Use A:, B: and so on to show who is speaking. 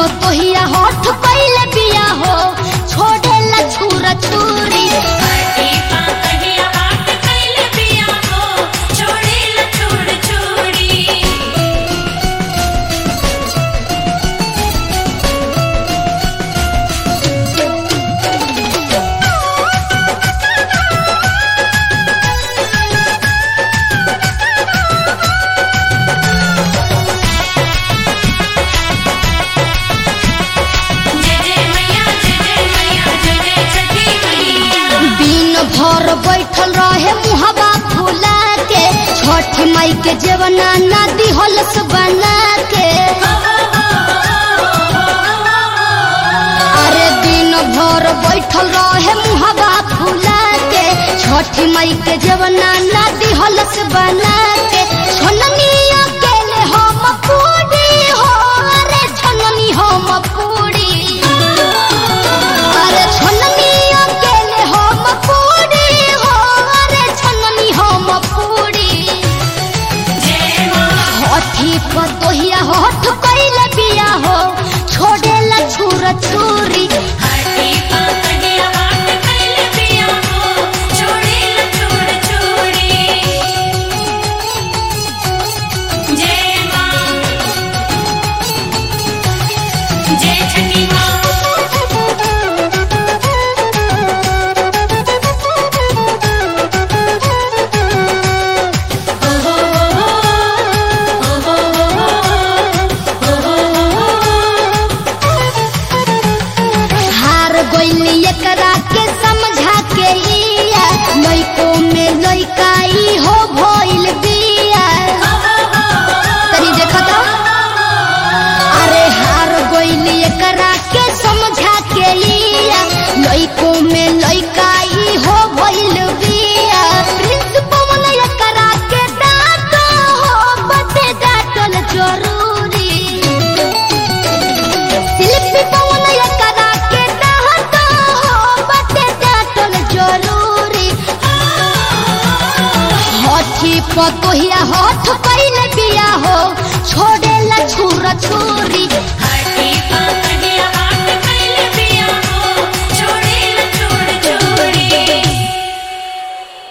A: पतोहिया होठ पहले बिया हो छोड़ेला छुरा छुरी भर बैठल रहे मुहबा फूला के छठ माई के जेवना नदी होलस बना के अरे दिन भर बैठल रहे मुहबा फूला के छठ माई के जेवना नदी होलस बना के छननिया केले हम पूरी हो अरे छननी हम पूरी अरे छननिया केले हम पतोहिया होठ कइले बिया हो छोड़ेला छुरा छुरी एकरा के समझा के लिया लइको में लइकाई हो भइल बिया तनी देखा तो अरे हार गइल एकरा के समझा के लिया लइको में लइकाई हो भइल बिया प्रिंस पवन एकरा के डांट हो बते डांटल जरूरी शिल्पी पवन एकरा पतोहिया होठ